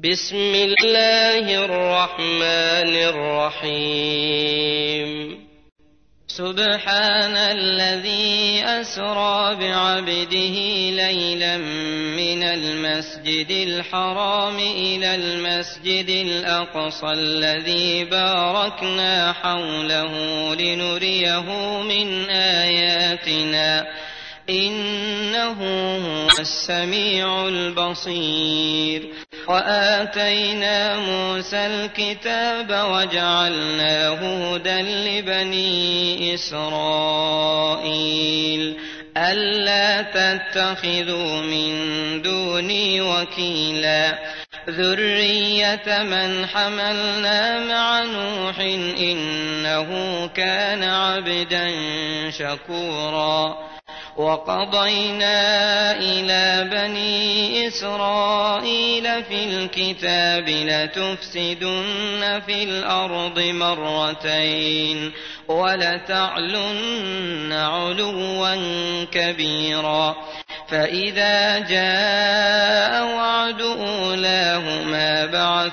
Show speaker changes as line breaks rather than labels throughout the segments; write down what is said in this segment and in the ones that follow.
بسم الله الرحمن الرحيم سبحان الذي أسرى بعبده ليلا من المسجد الحرام إلى المسجد الأقصى الذي باركنا حوله لنريه من آياتنا إنه هو السميع البصير وآتينا موسى الكتاب وجعلناه هدى لبني إسرائيل ألا تتخذوا من دوني وكيلا ذرية من حملنا مع نوح إنه كان عبدا شكورا وقضينا إلى بني إسرائيل في الكتاب لتفسدن في الأرض مرتين ولتعلن علوا كبيرا فإذا جاء وعد أولاهما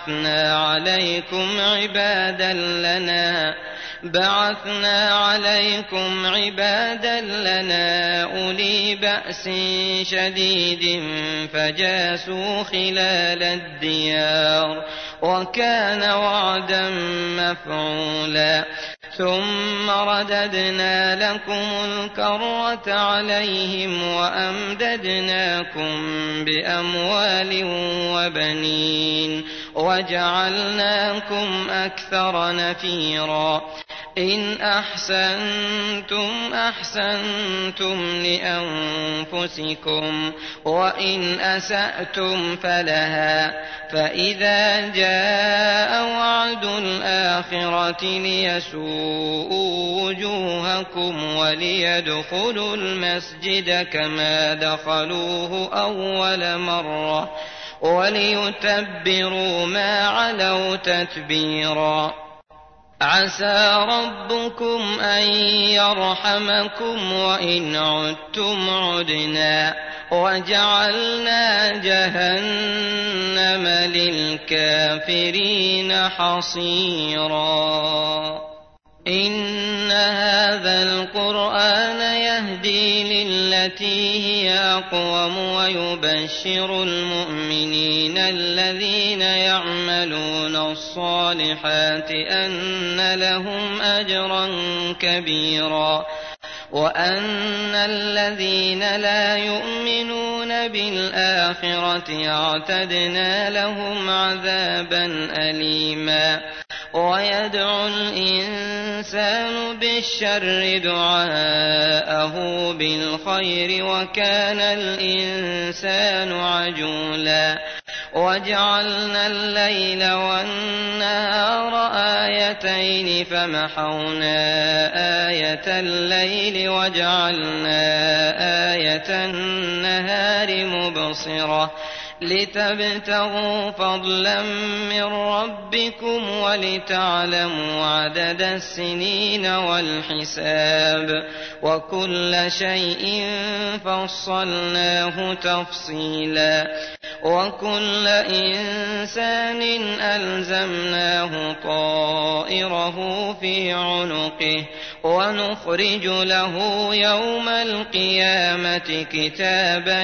بعثنا عليكم عبادا لنا أولي بأس شديد فجاسوا خلال الديار وكان وعدا مفعولا ثم رددنا لكم الكرة عليهم وأمددناكم بأموال وبنين وجعلناكم أكثر نفيرا إن أحسنتم أحسنتم لأنفسكم وإن أسأتم فلها فإذا جاء وعد الآخرة ليسوءوا وجوهكم وليدخلوا المسجد كما دخلوه أول مرة وليتبروا ما علوا تتبيرا عسى ربكم أن يرحمكم وإن عدتم عدنا وجعلنا جهنم للكافرين حصيرا إن هذا القرآن يهدي للتي هي أقوم ويبشر المؤمنين الذين يعملون الصالحات أن لهم أجرا كبيرا وأن الذين لا يؤمنون بالآخرة اعتدنا لهم عذابا أليما ويدعو الإنسان بالشر دعاءه بالخير وكان الإنسان عجولا وجعلنا الليل والنهار آيتين فمحونا آية الليل وجعلنا آية النهار مبصرة لتبتغوا فضلا من ربكم ولتعلموا عدد السنين والحساب وكل شيء فصلناه تفصيلا وكل إنسان ألزمناه طائره في عنقه ونخرج له يوم القيامة كتابا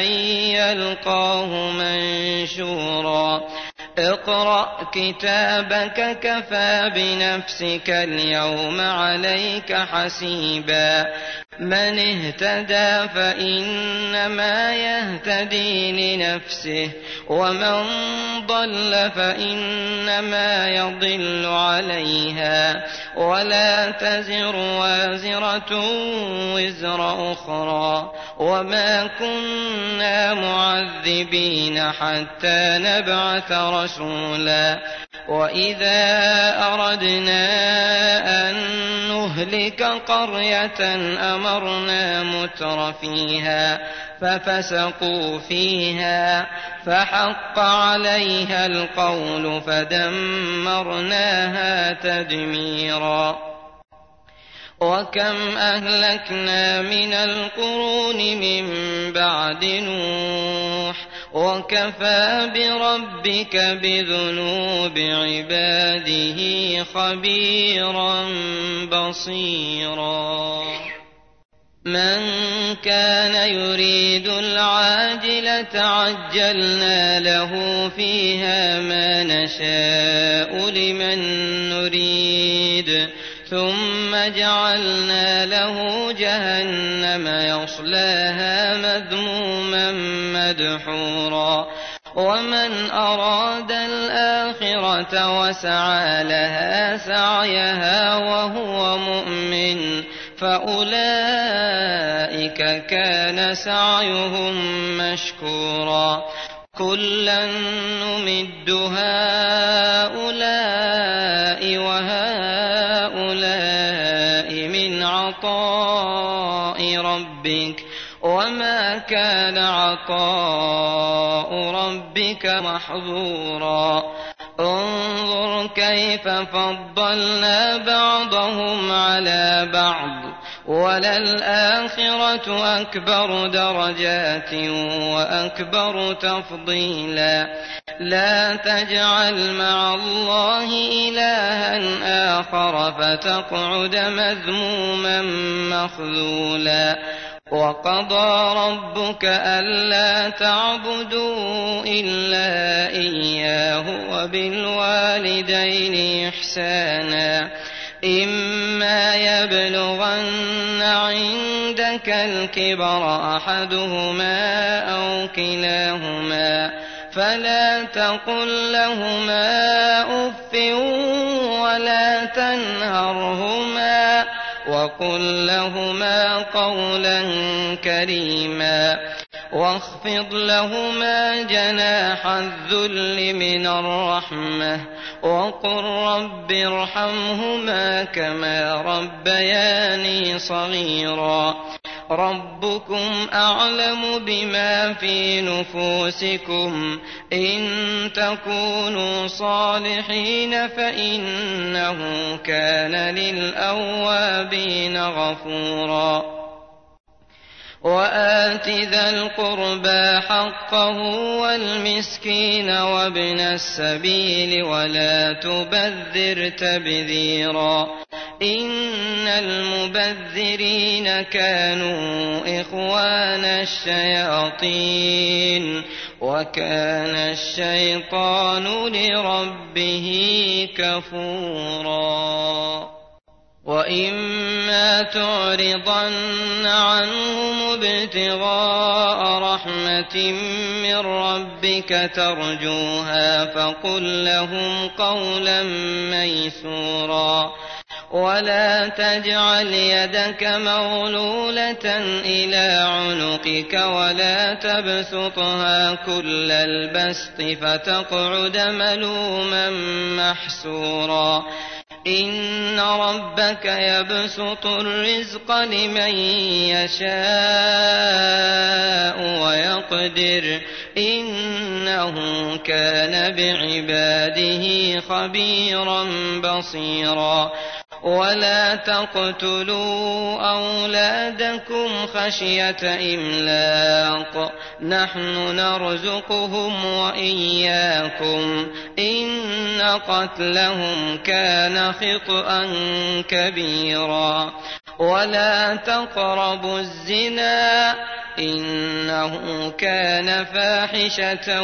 يلقاه منشورا اقرأ كتابك كفى بنفسك اليوم عليك حسيبا من اهتدى فإنما يهتدي لنفسه ومن ضل فإنما يضل عليها ولا تزر وازرة وزر أخرى وما كنا معذبين حتى نبعث رسولا وإذا أردنا أن نهلك قرية أمرنا متر فيها ففسقوا فيها فحق عليها القول فدمرناها تدميرا وكم أهلكنا من القرون من بعد نوح وكفى بربك بذنوب عباده خبيرا بصيرا من كان يريد العاجلة عجلنا له فيها ما نشاء لمن نريد ثم جعلنا له جهنم يصلاها مذموما مدحورا ومن أراد الآخرة وسعى لها سعيها وهو مؤمن فأولئك كان سعيهم مشكورا كلا نمد هؤلاء وهؤلاء من عطاء ربك وما كان عطاء ربك محظورا انظر كيف فضلنا بعضهم على بعض وللآخرة أكبر درجات وأكبر تفضيلا لا تجعل مع الله إلها آخر فتقعد مذموما مخذولا وقضى ربك ألا تعبدوا إلا إياه وبالوالدين إحسانا إما يبلغن عندك الكبر أحدهما أو كلاهما فلا تقل لهما أف ولا تنهرهما وقل لهما قولا كريما واخفض لهما جناح الذل من الرحمة وقل رب ارحمهما كما ربياني صغيرا ربكم أعلم بما في نفوسكم إن تكونوا صالحين فإنه كان للأوابين غفورا وآت ذا القربى حقه والمسكين وابن السبيل ولا تبذر تبذيرا إن المبذرين كانوا إخوان الشياطين وكان الشيطان لربه كفورا وإما تعرضن عنهم ابتغاء رحمة من ربك ترجوها فقل لهم قولا ميسورا ولا تجعل يدك مغلولة إلى عنقك ولا تبسطها كل البسط فتقعد ملوما محسورا إن ربك يبسط الرزق لمن يشاء ويقدر إنه كان بعباده خبيرا بصيرا ولا تقتلوا أولادكم خشية إملاق نحن نرزقهم وإياكم إن قتلهم كان خطأ كبيرا ولا تقربوا الزنا إنه كان فاحشة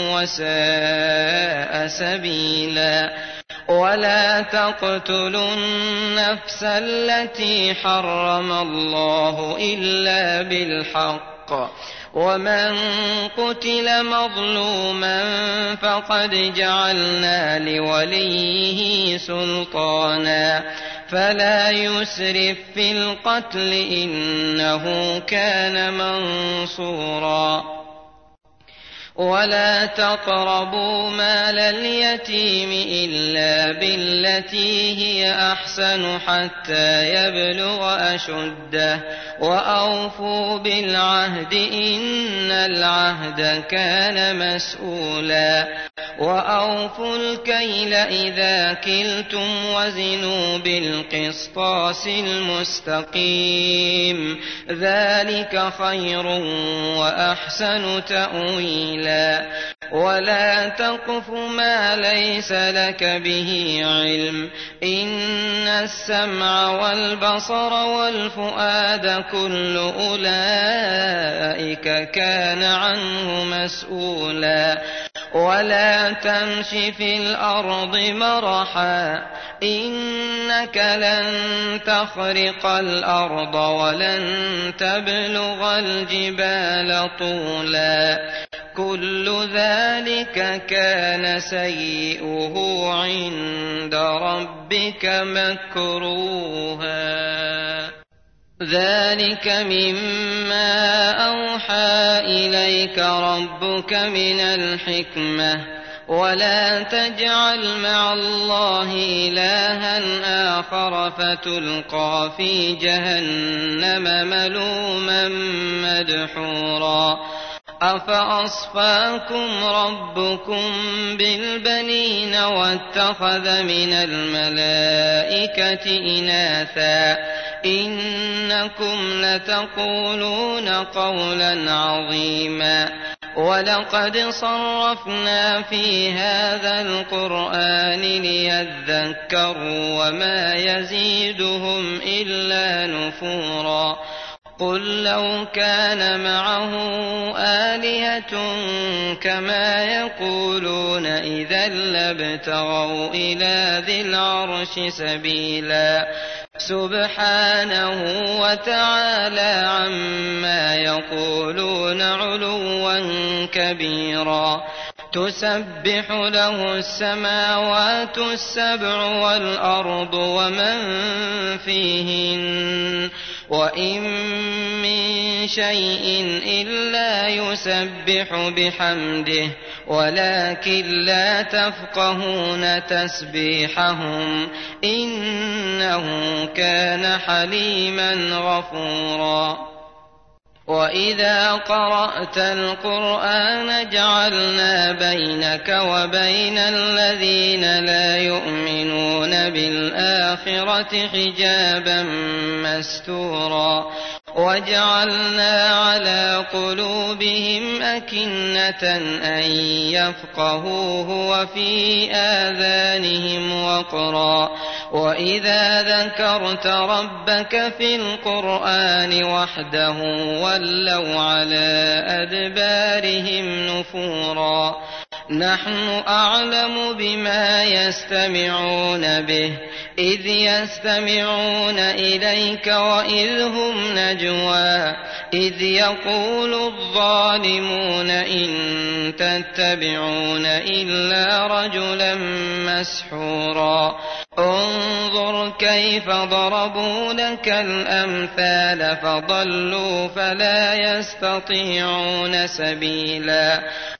وساء سبيلا ولا تقتلوا النفس التي حرم الله إلا بالحق ومن قتل مظلوما فقد جعلنا لوليه سلطانا فلا يسرف في القتل إنه كان منصورا ولا تقربوا مال اليتيم إلا بالتي هي أحسن حتى يبلغ أشده وأوفوا بالعهد إن العهد كان مسؤولا وأوفوا الكيل إذا كلتم وزنوا بالقسطاس المستقيم ذلك خير وأحسن تأويلا سبيلا ولا تقف ما ليس لك به علم إن السمع والبصر والفؤاد كل أولئك كان عنه مسؤولا ولا تمش في الأرض مرحا إنك لن تخرق الأرض ولن تبلغ الجبال طولا كل ذلك كان سيئه عند ربك مكروها ذلك مما أوحى إليك ربك من الحكمة ولا تجعل مع الله إلها آخر فتلقى في جهنم ملوما مدحورا أفأصفاكم ربكم بالبنين واتخذ من الملائكة إناثا إنكم لتقولون قولا عظيما ولقد صرفنا في هذا القرآن ليذكروا وما يزيدهم إلا نفورا قل لو كان معه آلهة كما يقولون إذا لابتغوا إلى ذي العرش سبيلا سبحانه وتعالى عما يقولون علوا كبيرا تسبح له السماوات السبع والأرض ومن فيهن وإن من شيء إلا يسبح بحمده ولكن لا تفقهون تسبيحهم إنه كان حليما غفورا وإذا قرأت القرآن جعلنا بينك وبين الذين لا يؤمنون بالآخرة حجابا مستورا وجعلنا على قلوبهم أكنة أن يفقهوه وفي آذانهم وقرا وإذا ذكرت ربك في القرآن وحده ولوا على أدبارهم نفورا نحن أعلم بما يستمعون به إذ يستمعون إليك وإذ هم نجوى إذ يقول الظالمون إن تتبعون إلا رجلا مسحورا انظر كيف ضربوا لك الأمثال فضلوا فلا يستطيعون سبيلا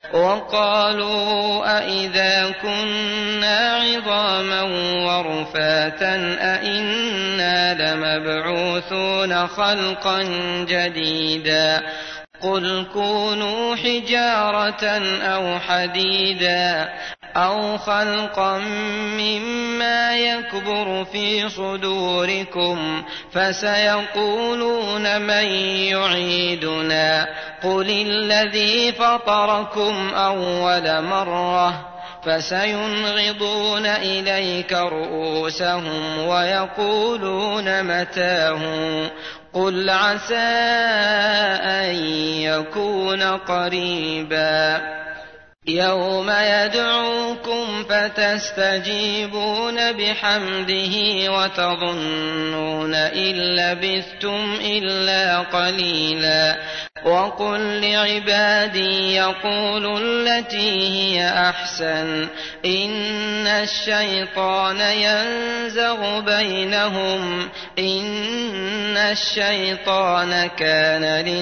وقالوا أئذا كنا عظاما ورفاتا أئنا لمبعوثون خلقا جديدا قل كونوا حجارة أو حديدا أو خلقا مما يكبر في صدوركم فسيقولون من يعيدنا قل الذي فطركم أول مرة فسينغضون إليك رؤوسهم ويقولون متاه قل عسى أن يكون قريبا يوم يدعوكم فتستجيبون بحمده وتظنون إن لبثتم إلا قليلا وقل لعبادي يقولوا التي هي أحسن إن الشيطان ينزغ بينهم إن الشيطان كان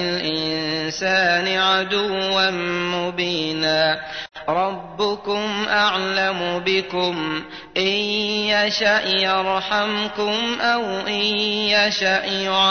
للإنسان عدوا مبينا ربكم أعلم بكم إن يشأ يرحمكم أو إن يشأ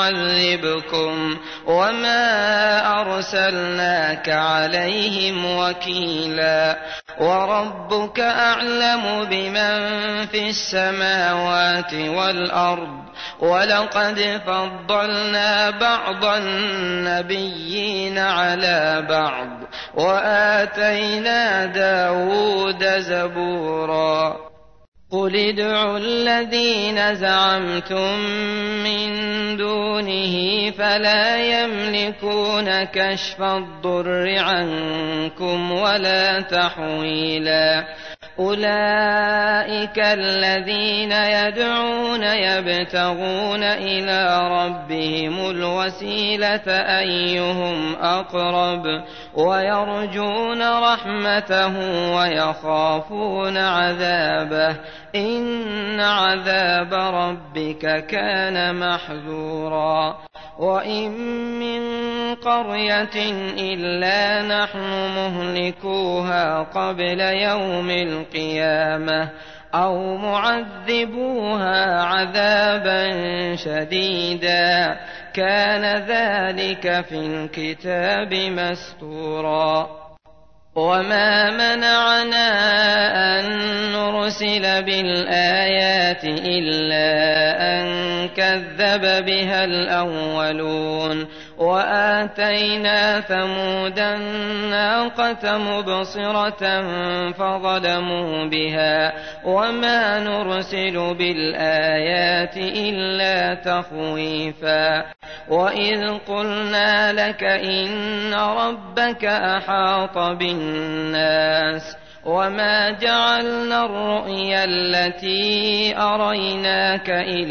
يعذبكم وما أرسلناك عليهم وكيلا وربك أعلم بمن في السماوات والأرض ولقد فضلنا بعض النبيين على بعض وآتينا داود زبورا قل ادعوا الذين زعمتم من دونه فلا يملكون كشف الضر عنكم ولا تحويلا أولئك الذين يدعون يبتغون إلى ربهم الوسيلة أيهم أقرب ويرجون رحمته ويخافون عذابه إن عذاب ربك كان محذورا وإن من قرية إلا نحن مهلكوها قبل يوم القيامة أو معذبوها عذابا شديدا كان ذلك في الكتاب مستورا وما منعنا أن نرسل بالآيات إلا أن كذب بها الأولون وآتينا ثمود الناقة مبصرة فظلموا بها وما نرسل بالآيات إلا تخويفا وإذ قلنا لك إن ربك أحاط بالناس وما جعلنا الرؤيا التي أريناك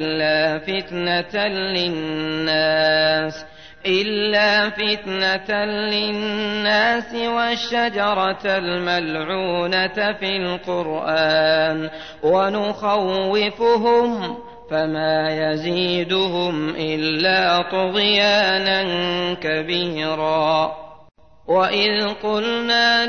إلا فتنة للناس والشجرة الملعونة في القرآن ونخوفهم فما يزيدهم إلا طغيانا كبيرا وإذ قلنا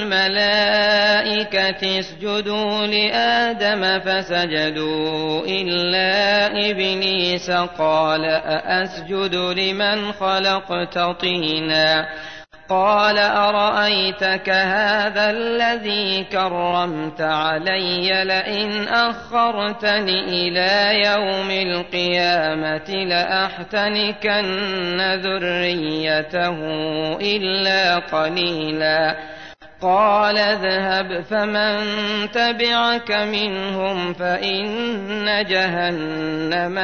للملائكة اسجدوا لآدم فسجدوا إلا إبليس قال أأسجد لمن خلقت طينا قال أرأيتك هذا الذي كرمت علي لئن أخرتني إلى يوم القيامة لأحتنكن ذريته إلا قليلا قال اذهب فمن تبعك منهم فإن جهنم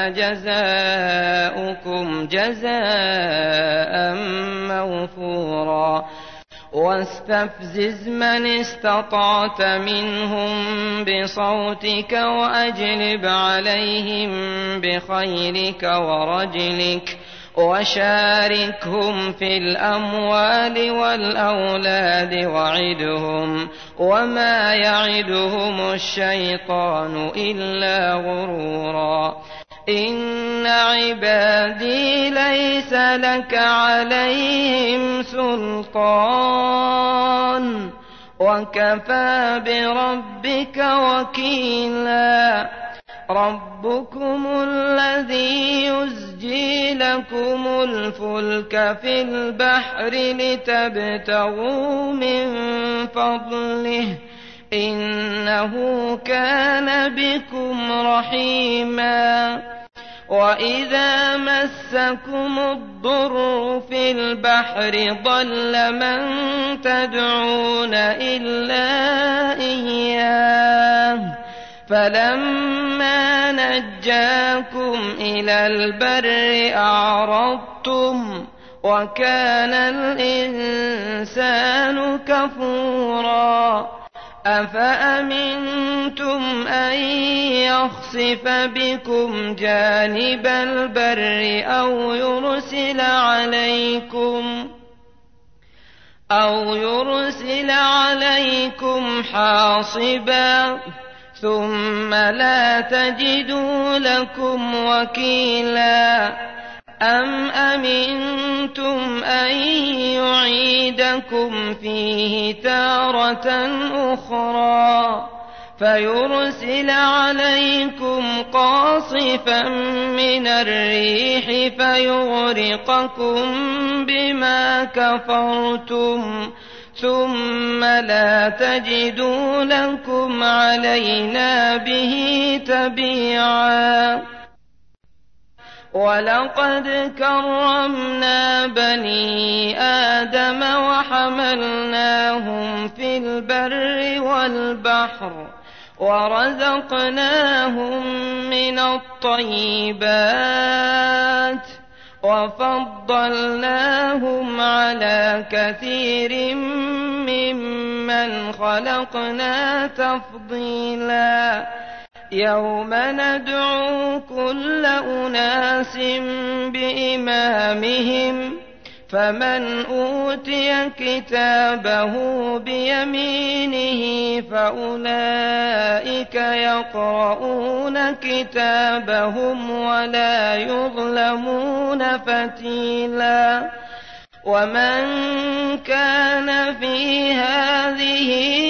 جزاؤكم جزاء موفورا واستفزز من استطعت منهم بصوتك وأجلب عليهم بخيلك ورجلك وشاركهم في الأموال والأولاد وعدهم وما يعدهم الشيطان إلا غرورا إن عبادي ليس لك عليهم سلطان وكفى بربك وكيلا ربكم الذي يزجي لكم الفلك في البحر لتبتغوا من فضله إنه كان بكم رحيما وإذا مسكم الضر في البحر ضل من تدعون إلا إياه فلما نجاكم إلى البر أعرضتم وكان الإنسان كفورا أفأمنتم أن يخسف بكم جانب البر أو يرسل عليكم حاصبا ثم لا تجدوا لكم وكيلا أم أمنتم أن يعيدكم فيه تارة أخرى فيرسل عليكم قاصفا من الريح فيغرقكم بما كفرتم ثم لا تجدوا لكم علينا به تبيعا. ولقد كرمنا بني آدم وحملناهم في البر والبحر ورزقناهم من الطيبات وفضلناهم على كثير ممن خلقنا تفضيلا. يوم ندعو كل أناس بإمامهم فمن أوتي كتابه بيمينه فأولئك يقرؤون كتابهم ولا يظلمون فتيلا. ومن كان في هذه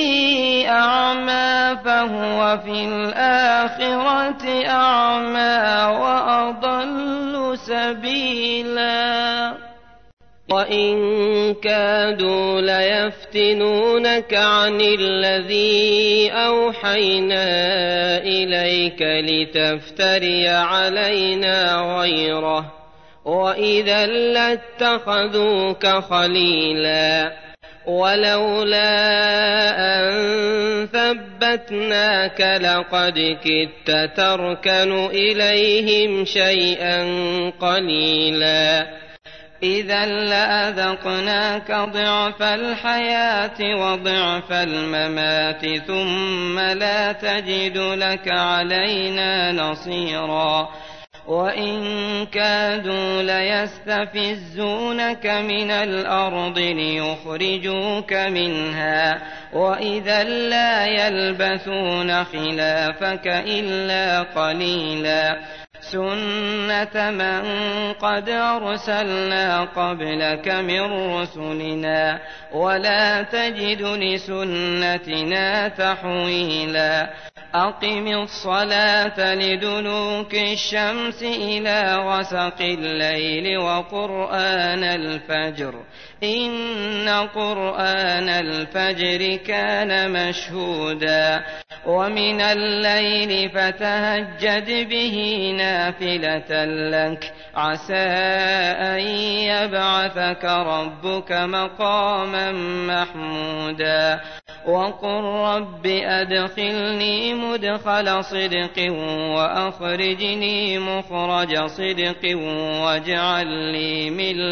أعمى فهو في الآخرة أعمى وأضل سبيلا. وإن كادوا ليفتنونك عن الذي أوحينا إليك لتفتري علينا غيره وإذا لاتخذوك خليلا. ولولا أن ثبتناك لقد كدت تركن إليهم شيئا قليلا. إذا لأذقناك ضعف الحياة وضعف الممات ثم لا تجد لك علينا نصيرا. وإن كادوا ليستفزونك من الأرض ليخرجوك منها وإذا لا يلبثون خلافك إلا قليلا. سنة من قد أرسلنا قبلك من رسلنا ولا تجد لسنتنا تحويلا. أقم الصلاة لدلوك الشمس إلى غسق الليل وقرآن الفجر إن قرآن الفجر كان مشهودا. ومن الليل فتهجد به نافلة لك عسى أن يبعثك ربك مقاما محمودا. وقل رب أدخلني مدخل صدق وأخرجني مخرج صدق واجعل لي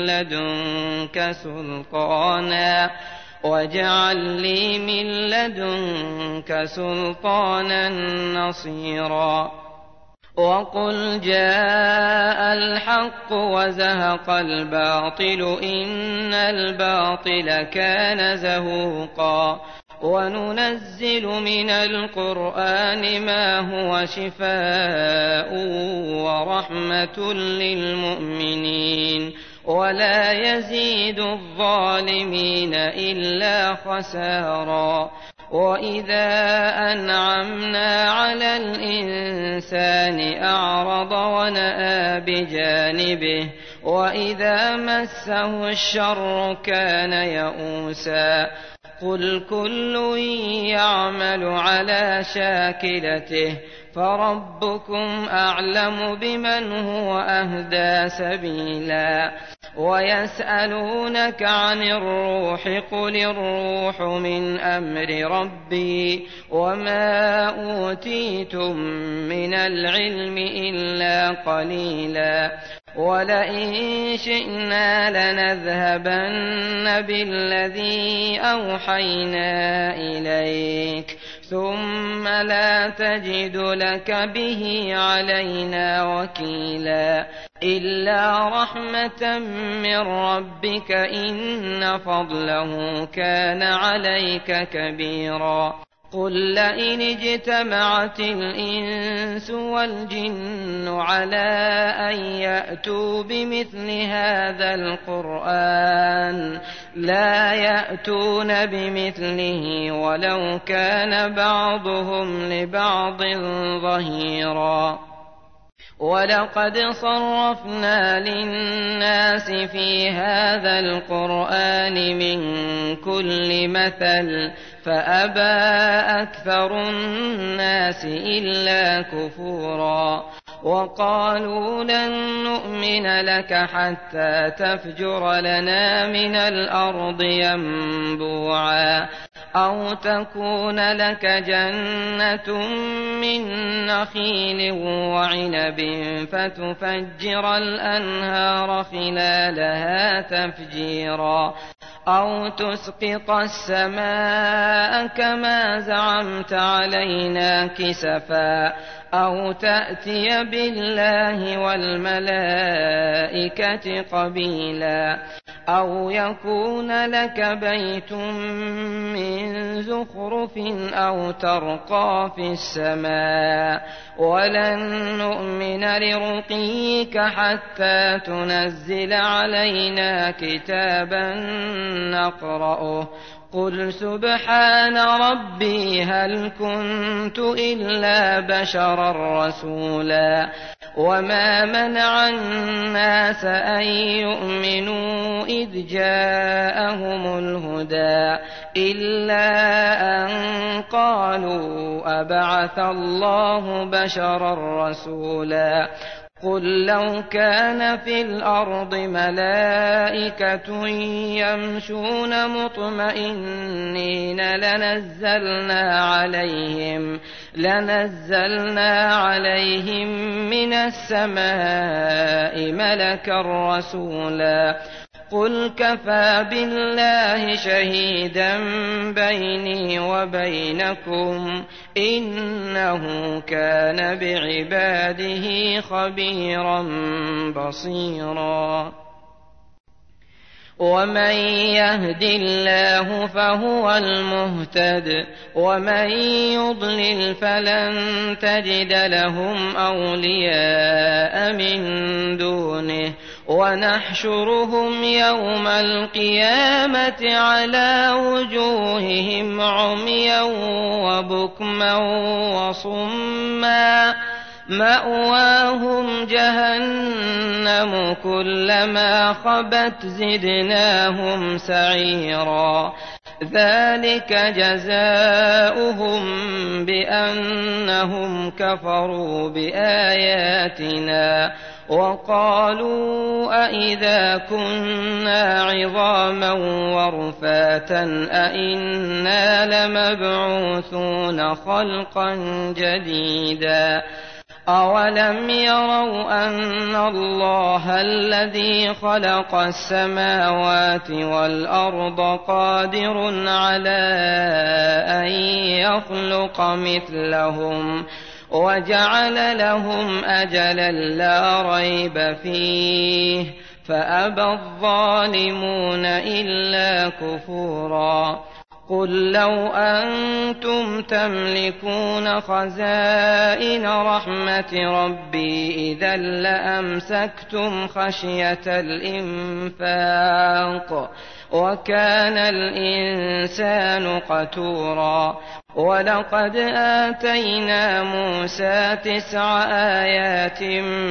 من لدنك سلطانا نصيرا. وقل جاء الحق وزهق الباطل إن الباطل كان زهوقا. وننزل من القرآن ما هو شفاء ورحمة للمؤمنين ولا يزيد الظالمين إلا خسارا. وإذا أنعمنا على الإنسان أعرض ونأى بجانبه وإذا مسه الشر كان يئوسا. قل كل يعمل على شاكلته فربكم أعلم بمن هو أهدى سبيلا. ويسألونك عن الروح قل الروح من أمر ربي وما أوتيتم من العلم إلا قليلا. ولئن شئنا لنذهبن بالذي أوحينا إليك ثم لا تجد لك به علينا وكيلا. إلا رحمة من ربك إن فضله كان عليك كبيرا. قل لئن اجتمعت الإنس والجن على أن يأتوا بمثل هذا القرآن لا يأتون بمثله ولو كان بعضهم لبعض ظهيرا. ولقد صرفنا للناس في هذا القرآن من كل مثل فأبى أكثر الناس إلا كفورا وقالوا لن نؤمن لك حتى تفجر لنا من الأرض ينبوعا أو تكون لك جنة من نخيل وعنب فتفجر الأنهار خلالها تفجيرا أو تسقط السماء كما زعمت علينا كسفا أو تأتي بالله والملائكة قبيلا أو يكون لك بيت من زخرف أو ترقى في السماء ولن نؤمن لرقيك حتى تنزل علينا كتابا نقرأه قل سبحان ربي هل كنت إلا بشرا رسولا وما منع الناس أن يؤمنوا إذ جاءهم الهدى إلا أن قالوا أبعث الله بشرا رسولا قل لو كان في الأرض ملائكة يمشون مطمئنين لنزلنا عليهم من السماء ملكا رسولا قل كفى بالله شهيدا بيني وبينكم إنه كان بعباده خبيرا بصيرا ومن يهد الله فهو المهتد ومن يضلل فلن تجد لهم أولياء من دونه ونحشرهم يوم القيامة على وجوههم عميا وبكما وصما مأواهم جهنم كلما خبت زدناهم سعيرا ذلك جزاؤهم بأنهم كفروا بآياتنا وقالوا أإذا كنا عظاما ورفاتا أإنا لمبعوثون خلقا جديدا أولم يروا أن الله الذي خلق السماوات والأرض قادر على أن يخلق مثلهم وجعل لهم أجلا لا ريب فيه فأبى الظالمون إلا كفورا قل لو أنتم تملكون خزائن رحمة ربي إذا لأمسكتم خشية الإنفاق وكان الإنسان قتورا ولقد آتينا موسى 9 آيات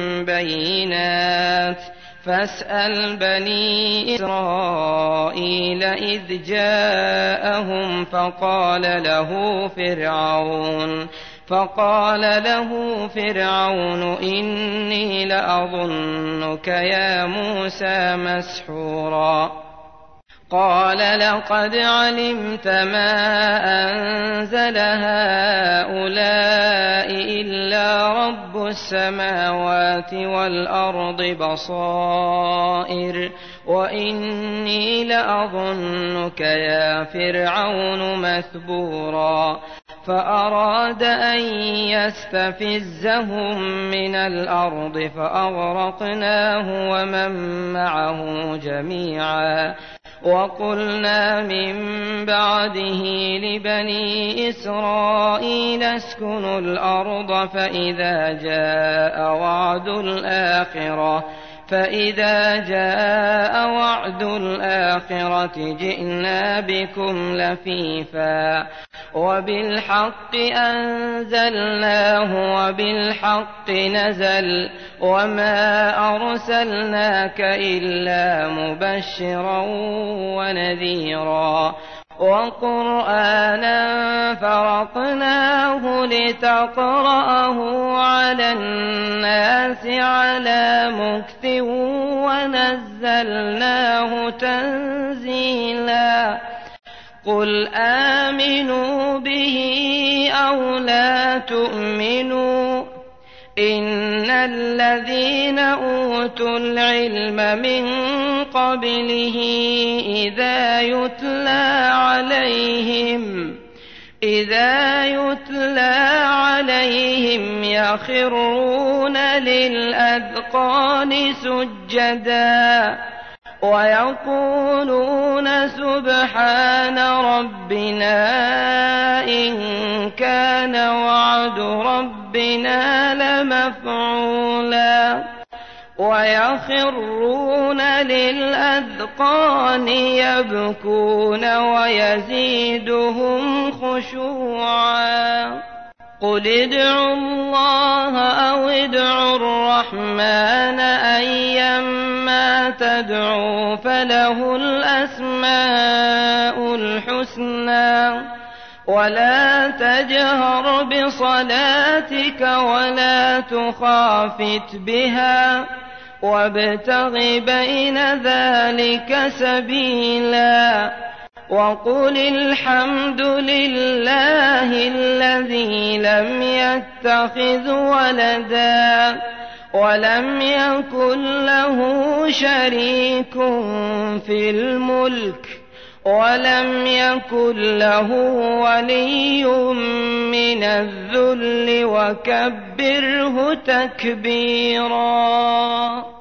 بينات فاسأل بني إسرائيل إذ جاءهم فقال له فرعون إني لأظنك يا موسى مسحورا قال لقد علمت ما أنزل هؤلاء إلا رب السماوات والأرض بصائر وإني لأظنك يا فرعون مثبورا فأراد أن يستفزهم من الأرض فأغرقناه ومن معه جميعا وقلنا من بعده لبني إسرائيل اسكنوا الأرض فإذا جاء وعد الآخرة جئنا بكم لفيفا وبالحق أنزلناه وبالحق نزل وما أرسلناك إلا مبشرا ونذيرا وقرآنا فرقناه لتقرأه على الناس على مكث ونزلناه تنزيلا قل آمنوا به أو لا تؤمنوا إن الذين أوتوا العلم من قبله إذا يتلى عليهم يخرون للأذقان سجدا ويقولون سبحان ربنا إن كان وعد ربنا لمفعولا ويخرون للأذقان يبكون ويزيدهم خشوعا قل ادعوا الله أو ادعوا الرحمن أيما تدعوا فله الأسماء الحسنى ولا تجهر بصلاتك ولا تخافت بها وابتغ بين ذلك سبيلا وقل الحمد لله الذي لم يتخذ ولدا ولم يكن له شريك في الملك ولم يكن له ولي من الذل وكبره تكبيرا.